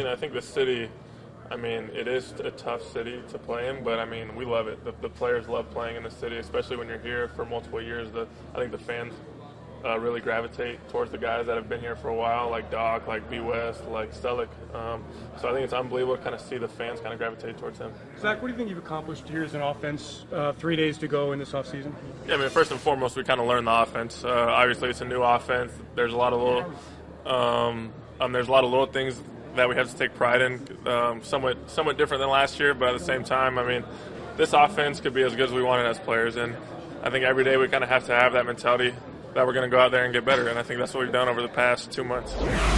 I think the city, it is a tough city to play in, but, we love it. The players love playing in the city, especially when you're here for multiple years. I think the fans really gravitate towards the guys that have been here for a while, like Doc, like B. West, like Stellick. So I think it's unbelievable to kind of see the fans kind of gravitate towards him. Zach, what do you think you've accomplished here as an offense 3 days to go in this offseason? Yeah, first and foremost, we kind of learned the offense. Obviously, it's a new offense. There's a lot of little things that we have to take pride in, somewhat different than last year, but at the same time, this offense could be as good as we want it as players, and I think every day we kind of have to have that mentality that we're going to go out there and get better, and I think that's what we've done over the past 2 months.